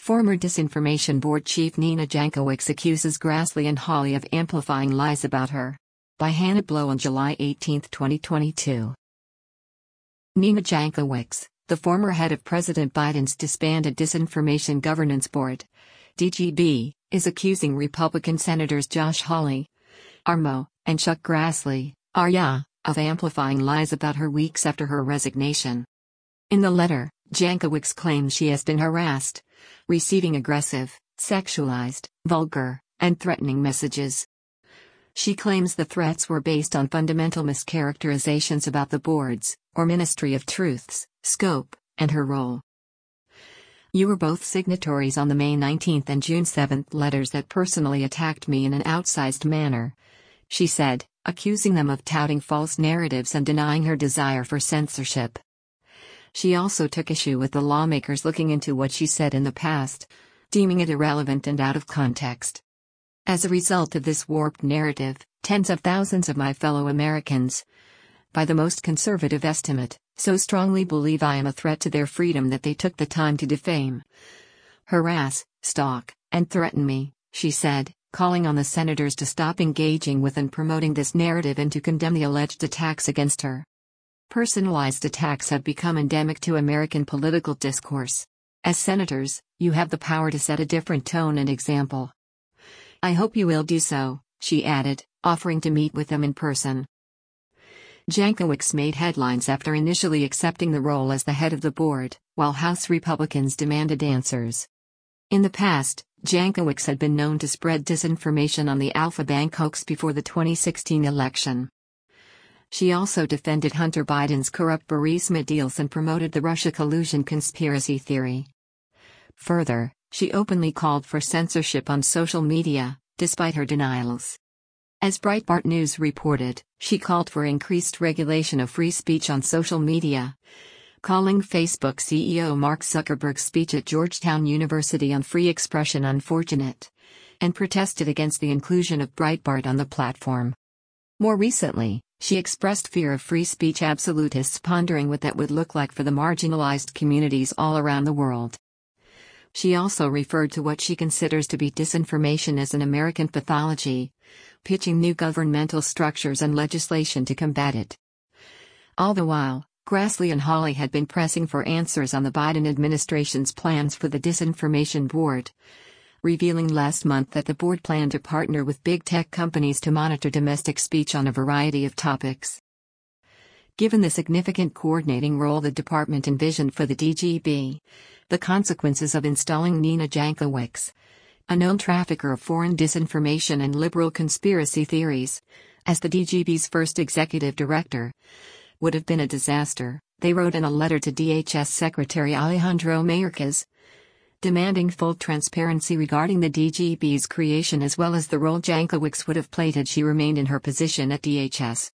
Former Disinformation Board Chief Nina Jankowicz accuses Grassley and Hawley of amplifying lies about her. By Hannah Blow on July 18, 2022. Nina Jankowicz, the former head of President Biden's disbanded Disinformation Governance Board, DGB, is accusing Republican Senators Josh Hawley, Armo, and Chuck Grassley, Arya, of amplifying lies about her weeks after her resignation. In the letter, Jankowicz claims she has been harassed, receiving aggressive, sexualized, vulgar, and threatening messages. She claims the threats were based on fundamental mischaracterizations about the board's, or Ministry of Truth's, scope, and her role. You were both signatories on the May 19 and June 7 letters that personally attacked me in an outsized manner, she said, accusing them of touting false narratives and denying her desire for censorship. She also took issue with the lawmakers looking into what she said in the past, deeming it irrelevant and out of context. As a result of this warped narrative, tens of thousands of my fellow Americans, by the most conservative estimate, so strongly believe I am a threat to their freedom that they took the time to defame, harass, stalk, and threaten me, she said, calling on the senators to stop engaging with and promoting this narrative and to condemn the alleged attacks against her. Personalized attacks have become endemic to American political discourse. As senators, you have the power to set a different tone and example. I hope you will do so, she added, offering to meet with them in person. Jankowicz made headlines after initially accepting the role as the head of the board, while House Republicans demanded answers. In the past, Jankowicz had been known to spread disinformation on the Alfa Bank hoax before the 2016 election. She also defended Hunter Biden's corrupt Burisma deals and promoted the Russia collusion conspiracy theory. Further, she openly called for censorship on social media, despite her denials. As Breitbart News reported, she called for increased regulation of free speech on social media, calling Facebook CEO Mark Zuckerberg's speech at Georgetown University on free expression unfortunate, and protested against the inclusion of Breitbart on the platform. More recently, she expressed fear of free speech absolutists pondering what that would look like for the marginalized communities all around the world. She also referred to what she considers to be disinformation as an American pathology, pitching new governmental structures and legislation to combat it. All the while, Grassley and Hawley had been pressing for answers on the Biden administration's plans for the Disinformation Board, revealing last month that the board planned to partner with big tech companies to monitor domestic speech on a variety of topics. Given the significant coordinating role the department envisioned for the DGB, the consequences of installing Nina Jankowicz, a known trafficker of foreign disinformation and liberal conspiracy theories, as the DGB's first executive director, would have been a disaster, they wrote in a letter to DHS Secretary Alejandro Mayorkas, demanding full transparency regarding the DGB's creation as well as the role Jankowicz would have played had she remained in her position at DHS.